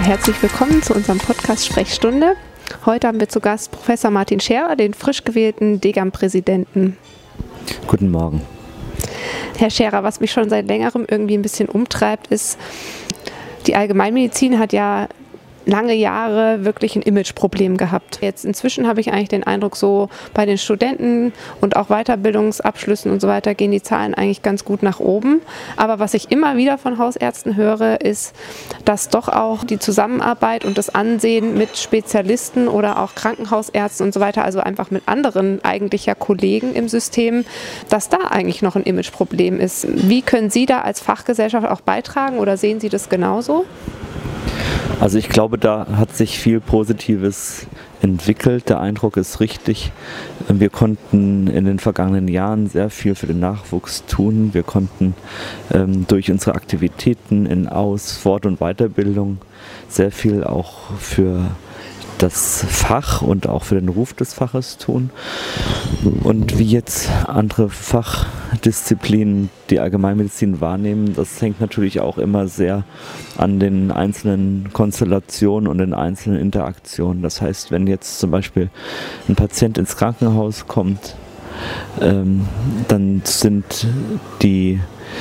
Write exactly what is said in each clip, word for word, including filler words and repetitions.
herzlich willkommen zu unserem Podcast Sprechstunde. Heute haben wir zu Gast Professor Martin Scherer, den frisch gewählten Degam-Präsidenten. Guten Morgen. Herr Scherer, was mich schon seit längerem irgendwie ein bisschen umtreibt, ist, die Allgemeinmedizin hat ja lange Jahre wirklich ein Imageproblem gehabt. Jetzt inzwischen habe ich eigentlich den Eindruck, so bei den Studenten und auch Weiterbildungsabschlüssen und so weiter gehen die Zahlen eigentlich ganz gut nach oben. Aber was ich immer wieder von Hausärzten höre, ist, dass doch auch die Zusammenarbeit und das Ansehen mit Spezialisten oder auch Krankenhausärzten und so weiter, also einfach mit anderen eigentlich ja Kollegen im System, dass da eigentlich noch ein Imageproblem ist. Wie können Sie da als Fachgesellschaft auch beitragen oder sehen Sie das genauso? Also ich glaube, da hat sich viel Positives entwickelt. Der Eindruck ist richtig. Wir konnten in den vergangenen Jahren sehr viel für den Nachwuchs tun. Wir konnten ähm, durch unsere Aktivitäten in Aus-, Fort- und Weiterbildung sehr viel auch für das Fach und auch für den Ruf des Faches tun. Und wie jetzt andere Fachdisziplinen die Allgemeinmedizin wahrnehmen, das hängt natürlich auch immer sehr an den einzelnen Konstellationen und den einzelnen Interaktionen. Das heißt, wenn jetzt zum Beispiel ein Patient ins Krankenhaus kommt, ähm, dann sind die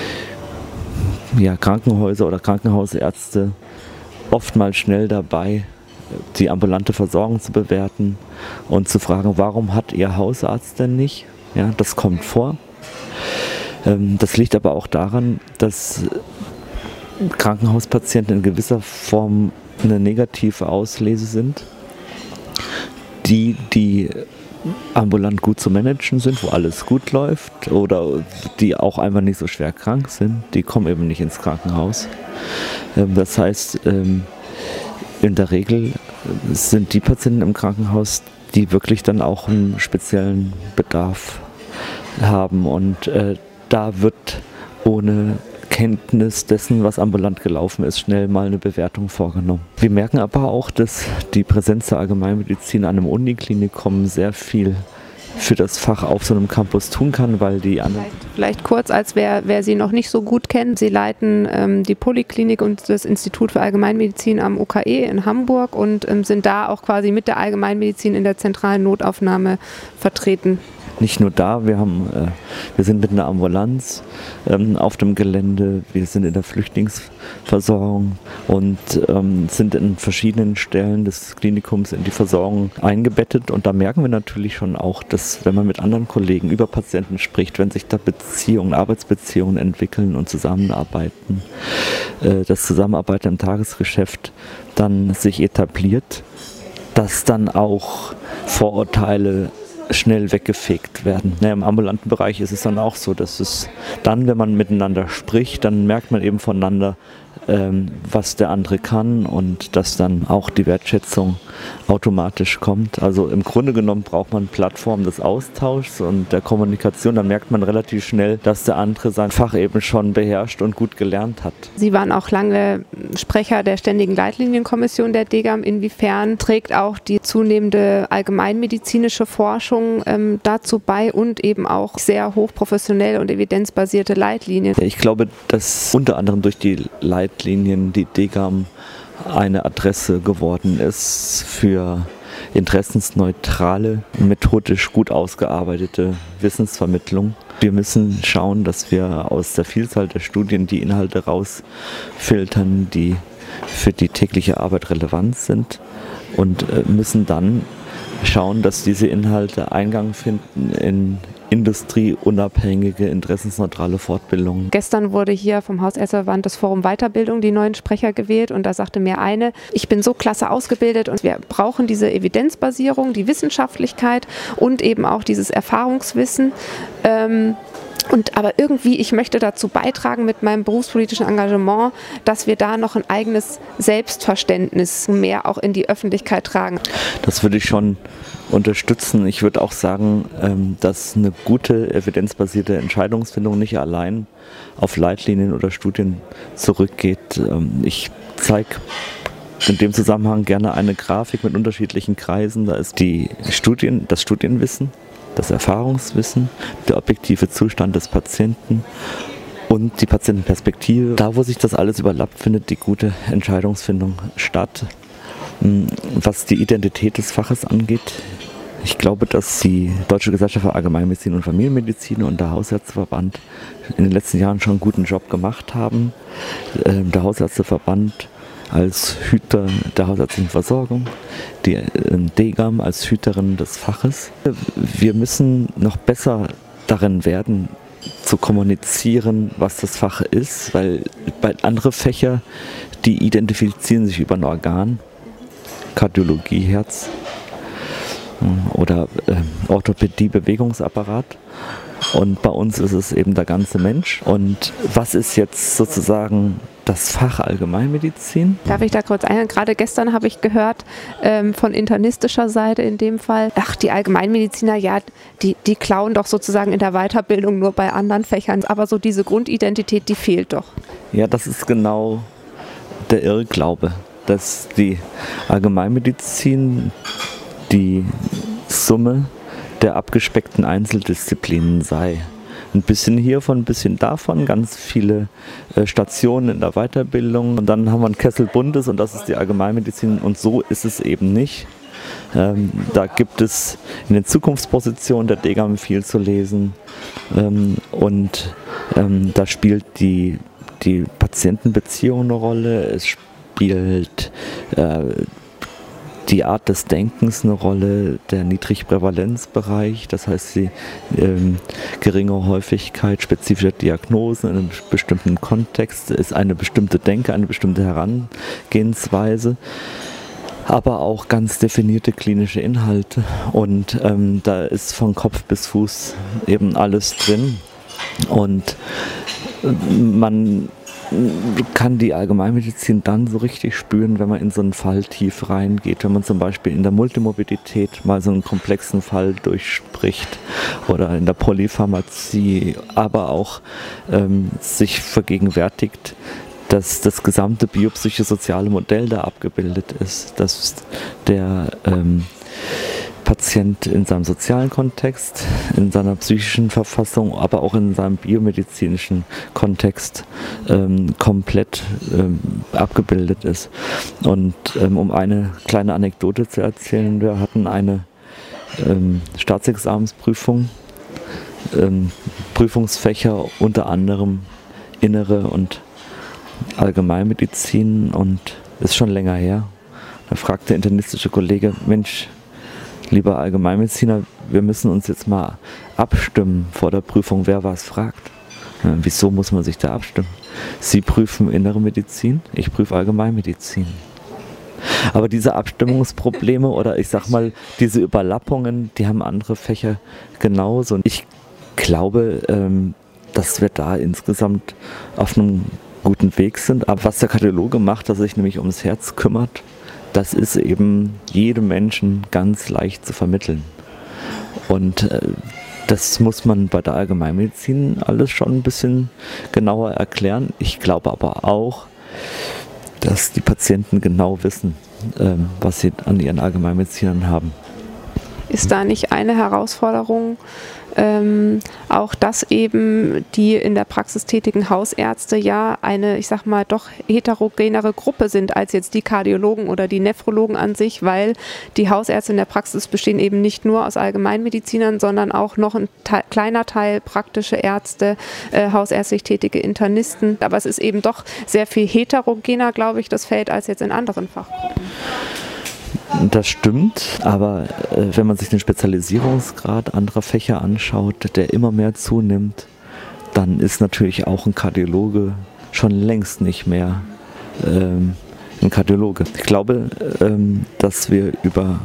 ja, Krankenhäuser oder Krankenhausärzte oftmals schnell dabei, die ambulante Versorgung zu bewerten und zu fragen, warum hat Ihr Hausarzt denn nicht? Ja, das kommt vor. Ähm, das liegt aber auch daran, dass Krankenhauspatienten in gewisser Form eine negative Auslese sind. Die, die ambulant gut zu managen sind, wo alles gut läuft oder die auch einfach nicht so schwer krank sind, die kommen eben nicht ins Krankenhaus. Ähm, das heißt, ähm, in der Regel sind die Patienten im Krankenhaus, die wirklich dann auch einen speziellen Bedarf haben. Und äh, da wird ohne Kenntnis dessen, was ambulant gelaufen ist, schnell mal eine Bewertung vorgenommen. Wir merken aber auch, dass die Präsenz der Allgemeinmedizin an einem Uniklinikum sehr viel für das Fach auf so einem Campus tun kann, weil die anderen... Vielleicht, vielleicht kurz, als wer, wer Sie noch nicht so gut kennt. Sie leiten ähm, die Poliklinik und das Institut für Allgemeinmedizin am U K E in Hamburg und ähm, sind da auch quasi mit der Allgemeinmedizin in der zentralen Notaufnahme vertreten. Nicht nur da, wir, haben, äh, wir sind mit einer Ambulanz ähm, auf dem Gelände, wir sind in der Flüchtlingsversorgung und ähm, sind in verschiedenen Stellen des Klinikums in die Versorgung eingebettet. Und da merken wir natürlich schon auch, dass wenn man mit anderen Kollegen über Patienten spricht, wenn sich da Beziehungen, Arbeitsbeziehungen entwickeln und zusammenarbeiten, äh, das Zusammenarbeiten im Tagesgeschäft dann sich etabliert, dass dann auch Vorurteile schnell weggefegt werden. Ja, im ambulanten Bereich ist es dann auch so, dass es dann, wenn man miteinander spricht, dann merkt man eben voneinander, ähm, was der andere kann und dass dann auch die Wertschätzung automatisch kommt. Also im Grunde genommen braucht man Plattformen des Austauschs und der Kommunikation. Da merkt man relativ schnell, dass der andere sein Fach eben schon beherrscht und gut gelernt hat. Sie waren auch lange Sprecher der Ständigen Leitlinienkommission der Degam. Inwiefern trägt auch die zunehmende allgemeinmedizinische Forschung ähm, dazu bei und eben auch sehr hochprofessionelle und evidenzbasierte Leitlinien? Ich glaube, dass unter anderem durch die Leitlinien die Degam eine Adresse geworden ist für interessensneutrale, methodisch gut ausgearbeitete Wissensvermittlung. Wir müssen schauen, dass wir aus der Vielzahl der Studien die Inhalte rausfiltern, die für die tägliche Arbeit relevant sind und müssen dann schauen, dass diese Inhalte Eingang finden in industrieunabhängige, interessensneutrale Fortbildungen. Gestern wurde hier vom Hausärzteverband das Forum Weiterbildung die neuen Sprecher gewählt und da sagte mir eine, ich bin so klasse ausgebildet und wir brauchen diese Evidenzbasierung, die Wissenschaftlichkeit und eben auch dieses Erfahrungswissen. Ähm, Und aber irgendwie, ich möchte dazu beitragen mit meinem berufspolitischen Engagement, dass wir da noch ein eigenes Selbstverständnis mehr auch in die Öffentlichkeit tragen. Das würde ich schon unterstützen. Ich würde auch sagen, dass eine gute evidenzbasierte Entscheidungsfindung nicht allein auf Leitlinien oder Studien zurückgeht. Ich zeige in dem Zusammenhang gerne eine Grafik mit unterschiedlichen Kreisen. Da ist die Studien, das Studienwissen, das Erfahrungswissen, der objektive Zustand des Patienten und die Patientenperspektive. Da, wo sich das alles überlappt, findet die gute Entscheidungsfindung statt. Was die Identität des Faches angeht, ich glaube, dass die Deutsche Gesellschaft für Allgemeinmedizin und Familienmedizin und der Hausärzteverband in den letzten Jahren schon einen guten Job gemacht haben. Der Hausärzteverband als Hüter der hausärztlichen Versorgung, die D G A M als Hüterin des Faches. Wir müssen noch besser darin werden, zu kommunizieren, was das Fach ist, weil bei anderen Fächer, die identifizieren sich über ein Organ, Kardiologie, Herz oder äh, Orthopädie, Bewegungsapparat. Und bei uns ist es eben der ganze Mensch. Und was ist jetzt sozusagen das Fach Allgemeinmedizin? Darf ich da kurz ein? Gerade gestern habe ich gehört, ähm, von internistischer Seite in dem Fall, ach, die Allgemeinmediziner, ja, die, die klauen doch sozusagen in der Weiterbildung nur bei anderen Fächern. Aber so diese Grundidentität, die fehlt doch. Ja, das ist genau der Irrglaube, dass die Allgemeinmedizin die Summe der abgespeckten Einzeldisziplinen sei. Ein bisschen hiervon, ein bisschen davon, ganz viele äh, Stationen in der Weiterbildung. Und dann haben wir ein Kessel Buntes und das ist die Allgemeinmedizin. Und so ist es eben nicht. Ähm, da gibt es in den Zukunftspositionen der D G A M viel zu lesen. Ähm, und ähm, da spielt die, die Patientenbeziehung eine Rolle. Es spielt äh, die Art des Denkens eine Rolle, der Niedrigprävalenzbereich, das heißt die ähm, geringe Häufigkeit spezifischer Diagnosen in einem bestimmten Kontext, ist eine bestimmte Denke, eine bestimmte Herangehensweise, aber auch ganz definierte klinische Inhalte und ähm, da ist von Kopf bis Fuß eben alles drin und man kann die Allgemeinmedizin dann so richtig spüren, wenn man in so einen Fall tief reingeht, wenn man zum Beispiel in der Multimorbidität mal so einen komplexen Fall durchspricht oder in der Polypharmazie, aber auch ähm, sich vergegenwärtigt, dass das gesamte biopsychosoziale Modell da abgebildet ist, dass der ähm, Patient in seinem sozialen Kontext, in seiner psychischen Verfassung, aber auch in seinem biomedizinischen Kontext ähm, komplett ähm, abgebildet ist. Und ähm, um eine kleine Anekdote zu erzählen, wir hatten eine ähm, Staatsexamensprüfung, ähm, Prüfungsfächer unter anderem Innere und Allgemeinmedizin und ist schon länger her. Da fragte der internistische Kollege, Mensch, lieber Allgemeinmediziner, wir müssen uns jetzt mal abstimmen vor der Prüfung, wer was fragt. Ja, wieso muss man sich da abstimmen? Sie prüfen Innere Medizin, ich prüfe Allgemeinmedizin. Aber diese Abstimmungsprobleme oder ich sag mal, diese Überlappungen, die haben andere Fächer genauso. Und ich glaube, ähm, dass wir da insgesamt auf einem guten Weg sind. Aber was der Kardiologe macht, dass er sich nämlich ums Herz kümmert, das ist eben jedem Menschen ganz leicht zu vermitteln. Und äh, das muss man bei der Allgemeinmedizin alles schon ein bisschen genauer erklären. Ich glaube aber auch, dass die Patienten genau wissen, ähm, was sie an ihren Allgemeinmedizinern haben. Ist da nicht eine Herausforderung, ähm, auch dass eben die in der Praxis tätigen Hausärzte ja eine, ich sag mal, doch heterogenere Gruppe sind als jetzt die Kardiologen oder die Nephrologen an sich, weil die Hausärzte in der Praxis bestehen eben nicht nur aus Allgemeinmedizinern, sondern auch noch ein Teil, kleiner Teil praktische Ärzte, äh, hausärztlich tätige Internisten. Aber es ist eben doch sehr viel heterogener, glaube ich, das Feld als jetzt in anderen Fachgruppen. Das stimmt, aber äh, wenn man sich den Spezialisierungsgrad anderer Fächer anschaut, der immer mehr zunimmt, dann ist natürlich auch ein Kardiologe schon längst nicht mehr ähm, ein Kardiologe. Ich glaube, ähm, dass wir über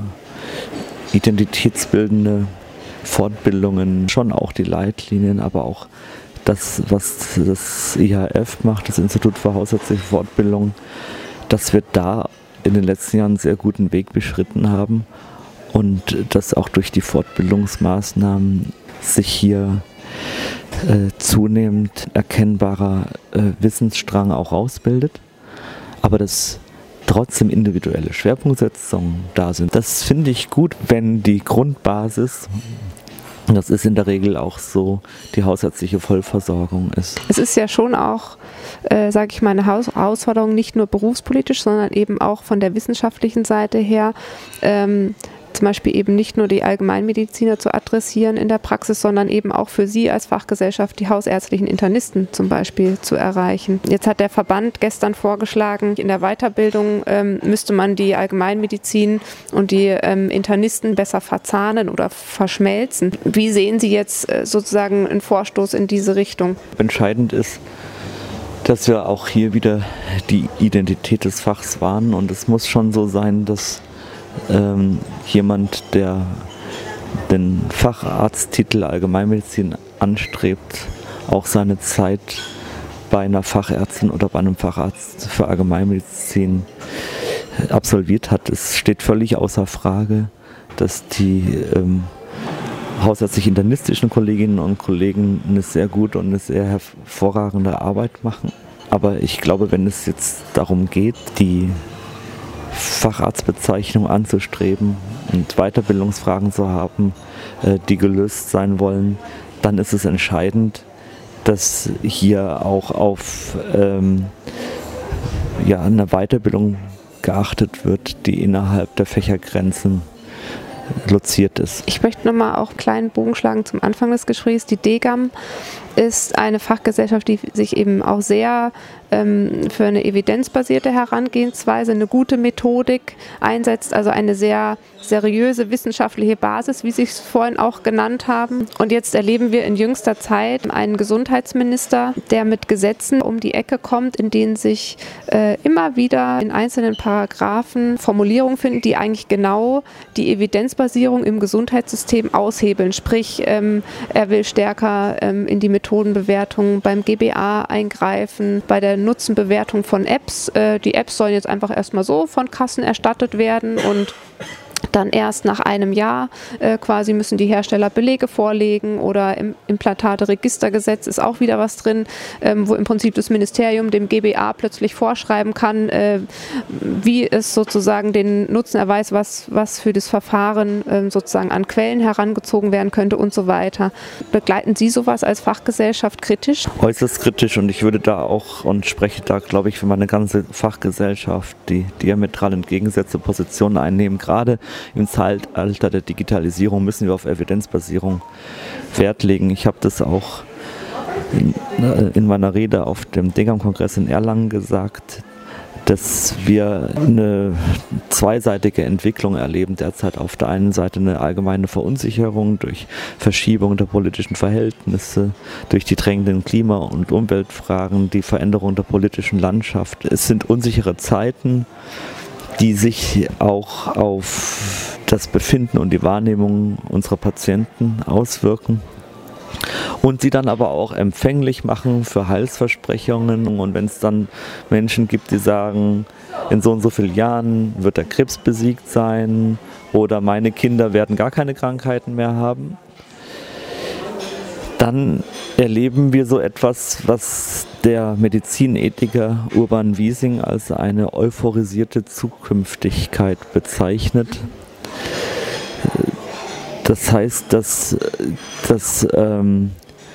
identitätsbildende Fortbildungen, schon auch die Leitlinien, aber auch das, was das I H F macht, das Institut für Hausärztliche Fortbildung, dass wir da in den letzten Jahren einen sehr guten Weg beschritten haben und dass auch durch die Fortbildungsmaßnahmen sich hier äh, zunehmend erkennbarer äh, Wissensstrang auch ausbildet, aber dass trotzdem individuelle Schwerpunktsetzungen da sind. Das finde ich gut, wenn die Grundbasis Das ist in der Regel auch so, die hausärztliche Vollversorgung ist. Es ist ja schon auch, äh, sage ich mal, eine Haus- Herausforderung, nicht nur berufspolitisch, sondern eben auch von der wissenschaftlichen Seite her, ähm, zum Beispiel eben nicht nur die Allgemeinmediziner zu adressieren in der Praxis, sondern eben auch für Sie als Fachgesellschaft die hausärztlichen Internisten zum Beispiel zu erreichen. Jetzt hat der Verband gestern vorgeschlagen, in der Weiterbildung ähm, müsste man die Allgemeinmedizin und die ähm, Internisten besser verzahnen oder verschmelzen. Wie sehen Sie jetzt äh, sozusagen einen Vorstoß in diese Richtung? Entscheidend ist, dass wir auch hier wieder die Identität des Fachs wahren, und es muss schon so sein, dass Ähm, jemand, der den Facharzttitel Allgemeinmedizin anstrebt, auch seine Zeit bei einer Fachärztin oder bei einem Facharzt für Allgemeinmedizin absolviert hat. Es steht völlig außer Frage, dass die ähm, hausärztlich-internistischen Kolleginnen und Kollegen eine sehr gute und eine sehr hervorragende Arbeit machen. Aber ich glaube, wenn es jetzt darum geht, die Facharztbezeichnung anzustreben und Weiterbildungsfragen zu haben, die gelöst sein wollen, dann ist es entscheidend, dass hier auch auf ähm, ja, eine Weiterbildung geachtet wird, die innerhalb der Fächergrenzen loziert ist. Ich möchte nochmal auch einen kleinen Bogen schlagen zum Anfang des Gesprächs. Die DGAM ist eine Fachgesellschaft, die sich eben auch sehr ähm, für eine evidenzbasierte Herangehensweise, eine gute Methodik einsetzt, also eine sehr seriöse wissenschaftliche Basis, wie Sie es vorhin auch genannt haben. Und jetzt erleben wir in jüngster Zeit einen Gesundheitsminister, der mit Gesetzen um die Ecke kommt, in denen sich äh, immer wieder in einzelnen Paragraphen Formulierungen finden, die eigentlich genau die Evidenzbasierung im Gesundheitssystem aushebeln. Sprich, ähm, er will stärker ähm, in die Methodenbewertung beim G B A eingreifen, bei der Nutzenbewertung von Apps. Äh, die Apps sollen jetzt einfach erstmal so von Kassen erstattet werden und dann erst nach einem Jahr äh, quasi müssen die Hersteller Belege vorlegen, oder im Implantate-Registergesetz ist auch wieder was drin, ähm, wo im Prinzip das Ministerium dem G B A plötzlich vorschreiben kann, äh, wie es sozusagen den Nutzen erweist, was, was für das Verfahren äh, sozusagen an Quellen herangezogen werden könnte und so weiter. Begleiten Sie sowas als Fachgesellschaft kritisch? Äußerst kritisch, und ich würde da auch und spreche da, glaube ich, für meine ganze Fachgesellschaft, die diametral entgegengesetzte Positionen einnehmen. Gerade im Zeitalter der Digitalisierung müssen wir auf Evidenzbasierung Wert legen. Ich habe das auch in, in meiner Rede auf dem DGAM-Kongress in Erlangen gesagt, dass wir eine zweiseitige Entwicklung erleben derzeit. Auf der einen Seite eine allgemeine Verunsicherung durch Verschiebung der politischen Verhältnisse, durch die drängenden Klima- und Umweltfragen, die Veränderung der politischen Landschaft. Es sind unsichere Zeiten, die sich auch auf das Befinden und die Wahrnehmung unserer Patienten auswirken und sie dann aber auch empfänglich machen für Heilsversprechungen. Und wenn es dann Menschen gibt, die sagen, in so und so vielen Jahren wird der Krebs besiegt sein oder meine Kinder werden gar keine Krankheiten mehr haben, dann erleben wir so etwas, was der Medizinethiker Urban Wiesing als eine euphorisierte Zukünftigkeit bezeichnet. Das heißt, dass das ähm,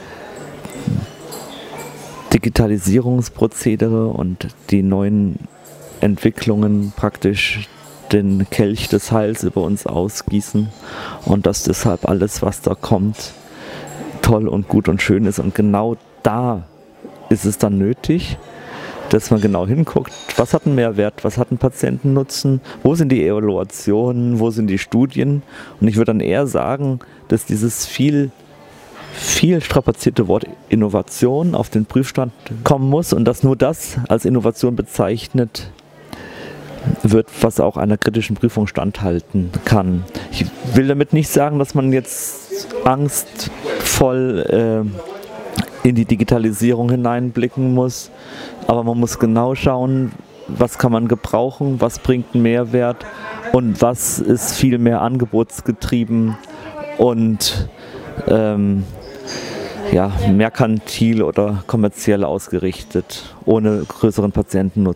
Digitalisierungsprozedere und die neuen Entwicklungen praktisch den Kelch des Heils über uns ausgießen und dass deshalb alles, was da kommt, toll und gut und schön ist. Und genau da ist es dann nötig, dass man genau hinguckt, was hat einen Mehrwert, was hat einen Patientennutzen, wo sind die Evaluationen, wo sind die Studien. Und ich würde dann eher sagen, dass dieses viel, viel strapazierte Wort Innovation auf den Prüfstand kommen muss und dass nur das als Innovation bezeichnet wird, was auch einer kritischen Prüfung standhalten kann. Ich will damit nicht sagen, dass man jetzt angstvoll äh, in die Digitalisierung hineinblicken muss, aber man muss genau schauen, was kann man gebrauchen, was bringt einen Mehrwert und was ist viel mehr angebotsgetrieben und ähm, ja, merkantil oder kommerziell ausgerichtet, ohne größeren Patientennutzen.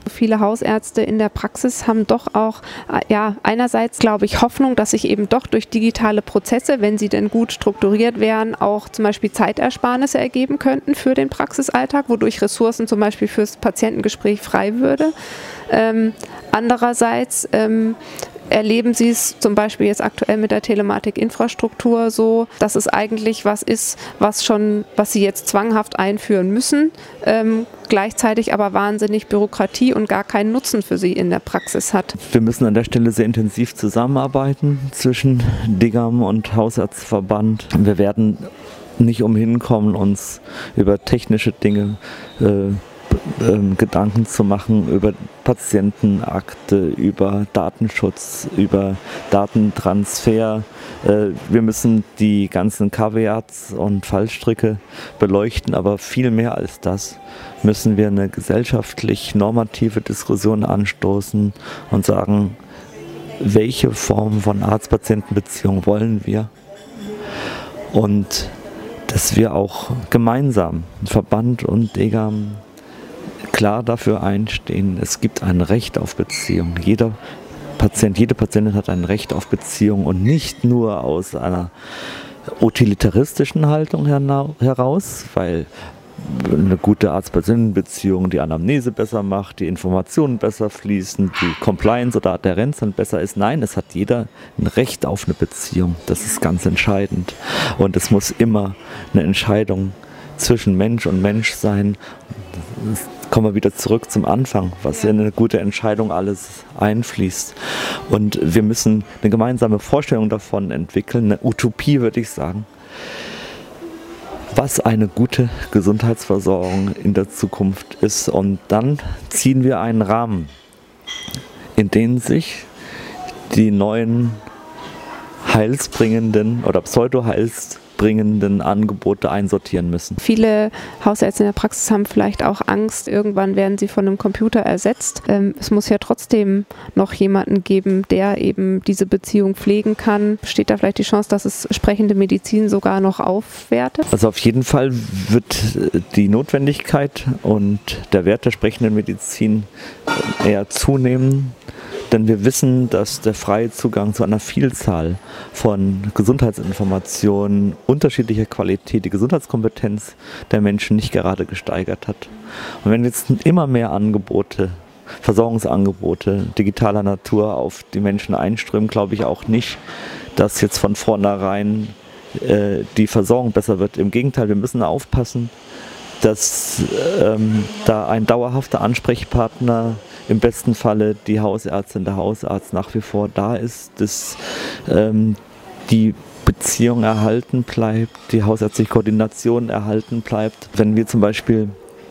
Viele Hausärzte in der Praxis haben doch auch, ja, einerseits glaube ich Hoffnung, dass sich eben doch durch digitale Prozesse, wenn sie denn gut strukturiert wären, auch zum Beispiel Zeitersparnisse ergeben könnten für den Praxisalltag, wodurch Ressourcen zum Beispiel fürs Patientengespräch frei würde. Ähm, andererseits ähm, erleben Sie es zum Beispiel jetzt aktuell mit der Telematikinfrastruktur so, dass es eigentlich was ist, was schon, was Sie jetzt zwanghaft einführen müssen, ähm, gleichzeitig aber wahnsinnig Bürokratie und gar keinen Nutzen für Sie in der Praxis hat. Wir müssen an der Stelle sehr intensiv zusammenarbeiten zwischen DIGAM und Hausärzteverband. Wir werden nicht umhin kommen, uns über technische Dinge äh, Gedanken zu machen, über Patientenakte, über Datenschutz, über Datentransfer. Wir müssen die ganzen Caveats und Fallstricke beleuchten, aber viel mehr als das müssen wir eine gesellschaftlich normative Diskussion anstoßen und sagen, welche Form von Arzt-Patienten-Beziehung wollen wir? Und dass wir auch gemeinsam, Verband und DIGAM, klar dafür einstehen, es gibt ein Recht auf Beziehung. Jeder Patient, jede Patientin hat ein Recht auf Beziehung und nicht nur aus einer utilitaristischen Haltung heraus, weil eine gute Arzt-Patienten-Beziehung die Anamnese besser macht, die Informationen besser fließen, die Compliance oder Adhärenz dann besser ist. Nein, es hat jeder ein Recht auf eine Beziehung. Das ist ganz entscheidend. Und es muss immer eine Entscheidung zwischen Mensch und Mensch sein. Kommen wir wieder zurück zum Anfang, was in eine gute Entscheidung alles einfließt. Und wir müssen eine gemeinsame Vorstellung davon entwickeln, eine Utopie würde ich sagen, was eine gute Gesundheitsversorgung in der Zukunft ist. Und dann ziehen wir einen Rahmen, in den sich die neuen heilsbringenden oder pseudo-heilsbringenden bringenden Angebote einsortieren müssen. Viele Hausärzte in der Praxis haben vielleicht auch Angst, irgendwann werden sie von einem Computer ersetzt. Ähm, es muss ja trotzdem noch jemanden geben, der eben diese Beziehung pflegen kann. Besteht da vielleicht die Chance, dass es sprechende Medizin sogar noch aufwertet? Also auf jeden Fall wird die Notwendigkeit und der Wert der sprechenden Medizin eher zunehmen. Denn wir wissen, dass der freie Zugang zu einer Vielzahl von Gesundheitsinformationen unterschiedlicher Qualität die Gesundheitskompetenz der Menschen nicht gerade gesteigert hat. Und wenn jetzt immer mehr Angebote, Versorgungsangebote digitaler Natur auf die Menschen einströmen, glaube ich auch nicht, dass jetzt von vornherein äh, die Versorgung besser wird. Im Gegenteil, wir müssen aufpassen, dass ähm, da ein dauerhafter Ansprechpartner, im besten Falle die Hausärztin, der Hausarzt nach wie vor da ist, dass ähm, die Beziehung erhalten bleibt, die hausärztliche Koordination erhalten bleibt. Wenn wir zum Beispiel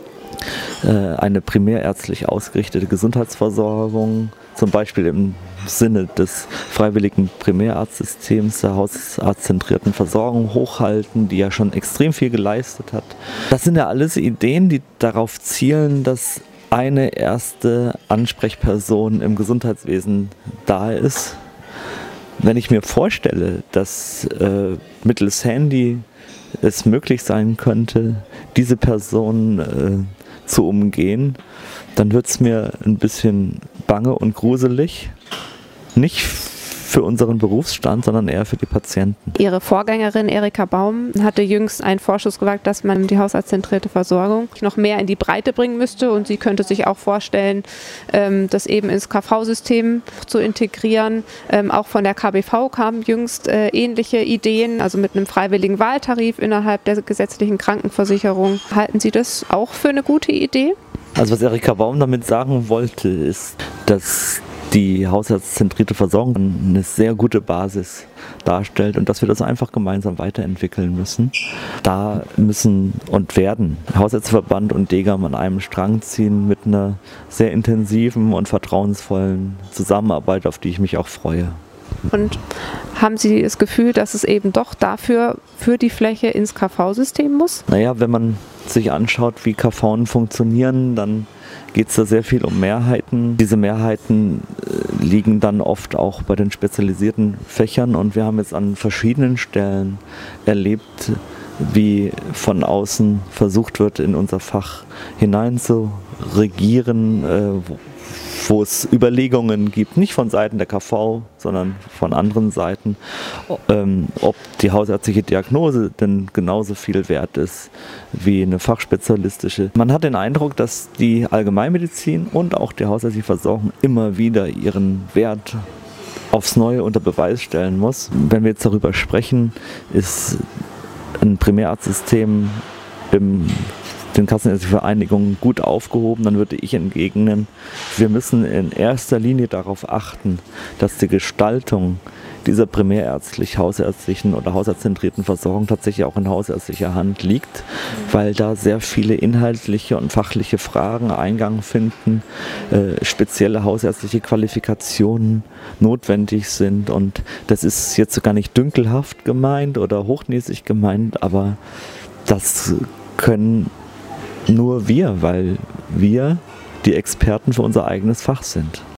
äh, eine primärärztlich ausgerichtete Gesundheitsversorgung, zum Beispiel im Sinne des freiwilligen Primärarztsystems, der hausarztzentrierten Versorgung hochhalten, die ja schon extrem viel geleistet hat. Das sind ja alles Ideen, die darauf zielen, dass eine erste Ansprechperson im Gesundheitswesen da ist. Wenn ich mir vorstelle, dass äh, mittels Handy es möglich sein könnte, diese Person äh, zu umgehen, dann wird es mir ein bisschen bange und gruselig. Nicht für unseren Berufsstand, sondern eher für die Patienten. Ihre Vorgängerin Erika Baum hatte jüngst einen Vorschuss gewagt, dass man die hausarztzentrierte Versorgung noch mehr in die Breite bringen müsste und sie könnte sich auch vorstellen, das eben ins K V-System zu integrieren. Auch von der K B V kamen jüngst ähnliche Ideen, also mit einem freiwilligen Wahltarif innerhalb der gesetzlichen Krankenversicherung. Halten Sie das auch für eine gute Idee? Also was Erika Baum damit sagen wollte, ist, dass die hausarztzentrierte Versorgung eine sehr gute Basis darstellt und dass wir das einfach gemeinsam weiterentwickeln müssen. Da müssen und werden Hausärzteverband und DIGAM an einem Strang ziehen mit einer sehr intensiven und vertrauensvollen Zusammenarbeit, auf die ich mich auch freue. Und haben Sie das Gefühl, dass es eben doch dafür für die Fläche ins K V-System muss? Naja, wenn man sich anschaut, wie K Vs funktionieren, dann geht es da sehr viel um Mehrheiten. Diese Mehrheiten äh, liegen dann oft auch bei den spezialisierten Fächern und wir haben jetzt an verschiedenen Stellen erlebt, wie von außen versucht wird, in unser Fach hinein zu regieren, äh, wo, wo es Überlegungen gibt, nicht von Seiten der K V, sondern von anderen Seiten, ähm, ob die hausärztliche Diagnose denn genauso viel wert ist wie eine fachspezialistische. Man hat den Eindruck, dass die Allgemeinmedizin und auch die hausärztliche Versorgung immer wieder ihren Wert aufs Neue unter Beweis stellen muss. Wenn wir jetzt darüber sprechen, ist ein Primärarztsystem im den kassenärztlichen Vereinigungen gut aufgehoben, dann würde ich entgegnen, wir müssen in erster Linie darauf achten, dass die Gestaltung dieser primärärztlich, hausärztlichen oder hausarztzentrierten Versorgung tatsächlich auch in hausärztlicher Hand liegt, weil da sehr viele inhaltliche und fachliche Fragen Eingang finden, äh, spezielle hausärztliche Qualifikationen notwendig sind, und das ist jetzt gar nicht dünkelhaft gemeint oder hochnäsig gemeint, aber das können nur wir, weil wir die Experten für unser eigenes Fach sind.